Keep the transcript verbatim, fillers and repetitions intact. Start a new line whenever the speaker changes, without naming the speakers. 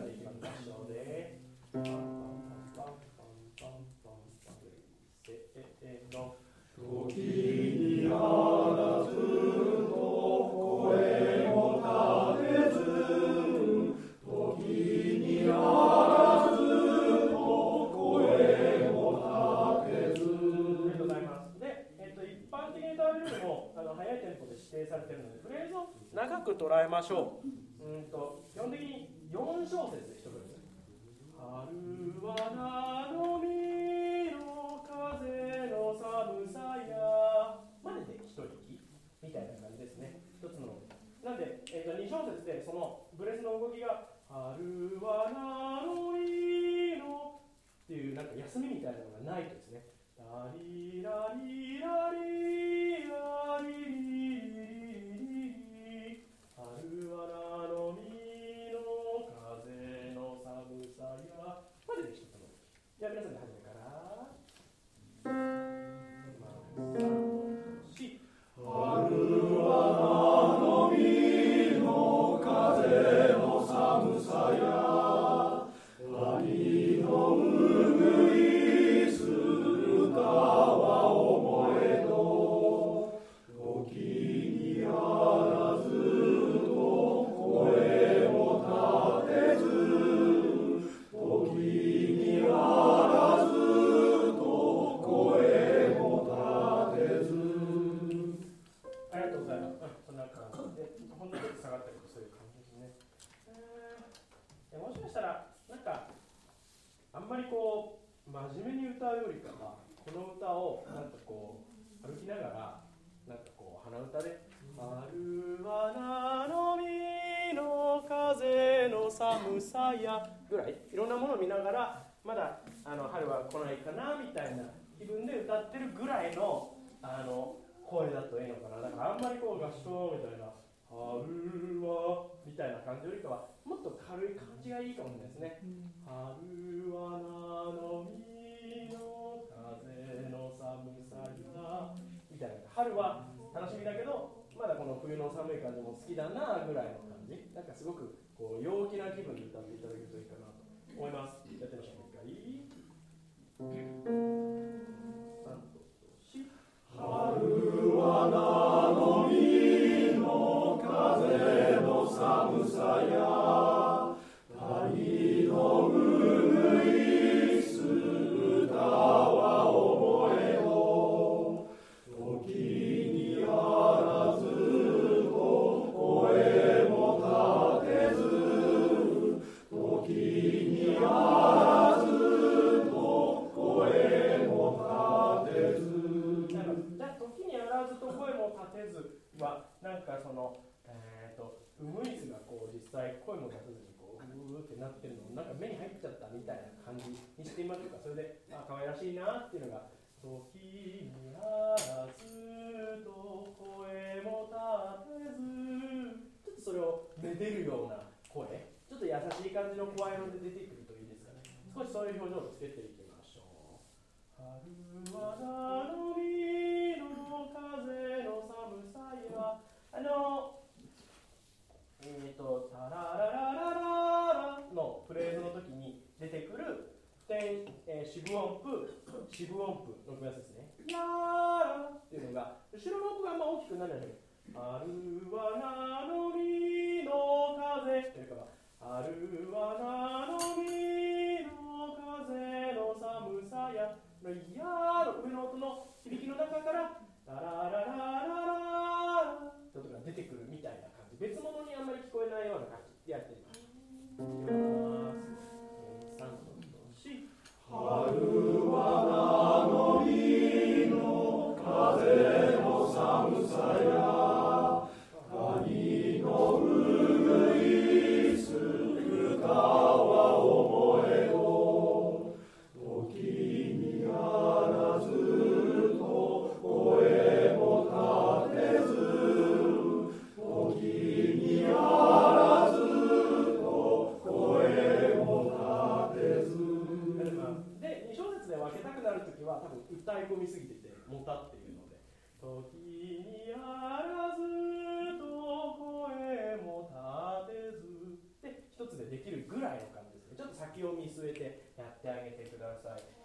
んでいきましょうね。パンパンパンパンパンパンパンパンせーの。時にあらずと声も立てず、時にあらずと声も立てず。ありがとうございます。で、えっと、一般的に歌われるよりもあの速いテンポで指定されているので、フレーズを長く捉えましょう。うんと基本的によん小節で一文字。春はなのみの風の寒さやまでで一息みたいな感じですね。一つのなんで、えー、とに小節でそのブレスの動きが春はなのみのっていうなんか休みみたいなのがないとですね、ラリラリラリラリリリリ春はなのみの風の寒さやまでで一つの動き。じゃあ皆さんで初めから春はなのみの風の寒さや谷のうぐいす歌は思えど、時にあらずと声も立てず、時にあらずと声も立てず。ありがとうございます。そんな感じで、ほんのちょっと下がったりとそういう感じですね。えー、もしかしたらなんかあんまりこう真面目に歌うよりかは、この歌をなんかこう歩きながらなんかこう鼻歌で春はなのみの風の寒さやぐらいいろんなものを見ながら、まだあの春は来ないかなみたいな気分で歌ってるぐらいのあの声だといいのかな。だからあんまりこう合唱みたいな春はみたいな感じよりかはもっと軽い感じがいいかもしれないですね。春はなのみの風の寒さやみたいな。春は楽しみだけどまだこの冬の寒い感じも好きだなぐらいの感じ。なんかすごくこう陽気な気分で歌っていただけるといいかなと思います。やってみましょう。一回さんとし。春はなのみの風の寒さや谷のうぐいす歌は思えど、時にあらずと声も立てず、時にあらずと声も立てず。じゃあ時にあらずと声も立てずはなんかそのえっとウグイスがこう実際声も立てずにこううーってなってるのをなんか目に入っちゃったみたいな感じにしてみましょうか。それであ可愛らしいなっていうのが時にあらずと声も立てず、ちょっとそれをめでるような声、ちょっと優しい感じの声色で出てくるといいですかね。少しそういう表情をつけていきましょう。春はなのみの風の寒さやあのえーとタララララララのフレーズの時に出てくる点、えー、四分音符四分音符の組み合わせですね。やーらっていうのが後ろの音符があんま大きくならない。春はなのみの風というか春はなのみの風の寒さやのやーの上の音の響きの中からララララララとか出てくるみたいな感じ、別物にあんまり聞こえないような感じでやってみます。いきます。さんとし。春はなのみの風の寒さや谷のうぐいす歌は思えど、時にあらずと声も立てず、時にあらずと声も立てず。でに小節で分けたくなるときは多分歌い込みすぎててもたっていうので、時にあらずと声も立てずで一つでできる
ぐらいの感じですね。ちょっと先を見据えてやってあげてください。